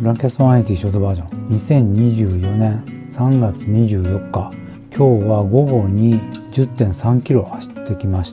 ランキャスト180ショートバージョン2024年3月24日、今日は午後に 10.3 キロ走ってきました。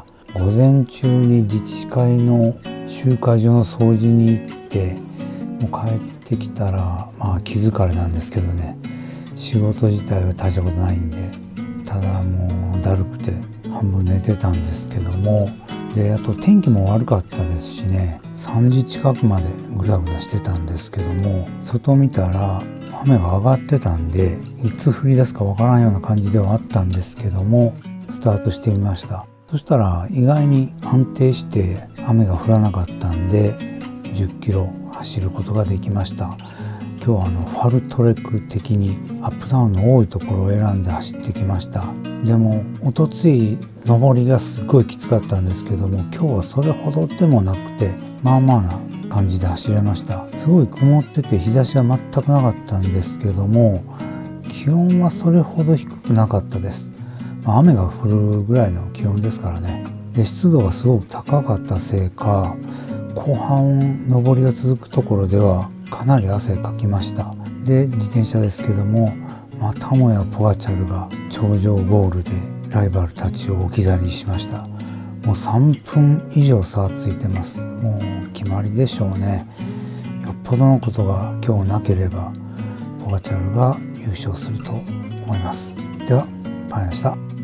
午前中に自治会の集会所の掃除に行って、もう帰ってきたら気疲れなんですけどね、仕事自体は大したことないんで、ただもうだるくて半分寝てたんですけども、であと天気も悪かったですしね、3時近くまでグダグダしてたんですけども、外見たら雨が上がってたんで、いつ降り出すかわからんような感じではあったんですけども、スタートしてみました。そしたら意外に安定して雨が降らなかったんで、10キロ走ることができました。今日はファルトレック的にアップダウンの多いところを選んで走ってきました。でもおとつい上りがすごいきつかったんですけども、今日はそれほどでもなくて、まあまあな感じで走れました。すごい曇ってて日差しは全くなかったんですけども、気温はそれほど低くなかったです。雨が降るぐらいの気温ですからね。で湿度がすごく高かったせいか、後半上りが続くところではかなり汗かきました。で自転車ですけども、またもやポガチャルが頂上ゴールでライバルたちを置き去りにしました。もう3分以上差がついてます。もう決まりでしょうね。よっぽどのことが今日なければポガチャルが優勝すると思います。では、パンでした。